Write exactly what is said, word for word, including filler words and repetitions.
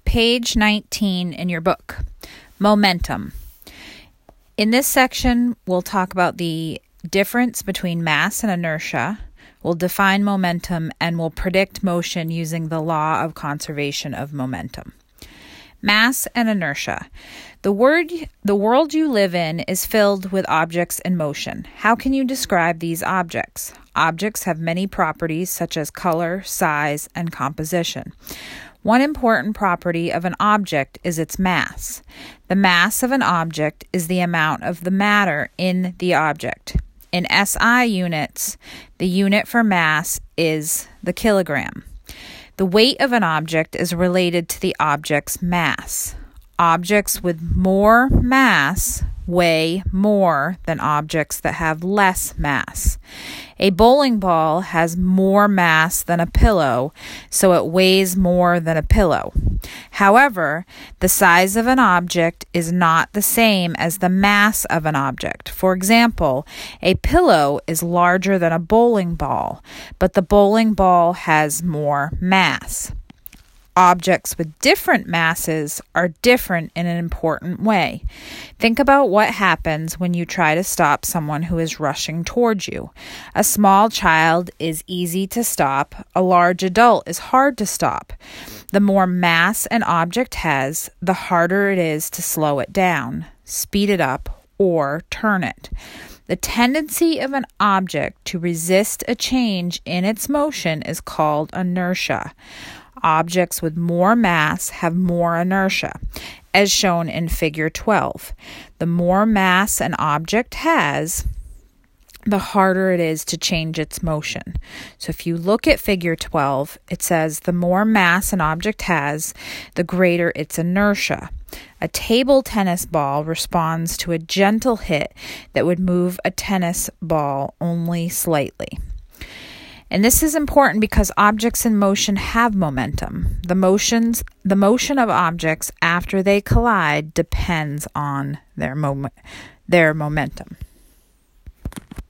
page nineteen in your book. Momentum. In this section, we'll talk about the difference between mass and inertia. We'll define momentum and we'll predict motion using the law of conservation of momentum. Mass and inertia. The word, the world you live in is filled with objects in motion. How can you describe these objects? Objects have many properties such as color, size, and composition. One important property of an object is its mass. The mass of an object is the amount of the matter in the object. In S I units, the unit for mass is the kilogram. The weight of an object is related to the object's mass. Objects with more mass weigh more than objects that have less mass. A bowling ball has more mass than a pillow, so it weighs more than a pillow. However, the size of an object is not the same as the mass of an object. For example, a pillow is larger than a bowling ball, but the bowling ball has more mass. Objects with different masses are different in an important way. Think about what happens when you try to stop someone who is rushing towards you. A small child is easy to stop. A large adult is hard to stop. The more mass an object has, the harder it is to slow it down, speed it up, or turn it. The tendency of an object to resist a change in its motion is called inertia. Objects with more mass have more inertia, as shown in Figure twelve. The more mass an object has, the harder it is to change its motion. So if you look at Figure twelve, it says the more mass an object has, the greater its inertia. A table tennis ball responds to a gentle hit that would move a tennis ball only slightly. And this is important because objects in motion have momentum. The motions, the motion of objects after they collide depends on their moment, their momentum.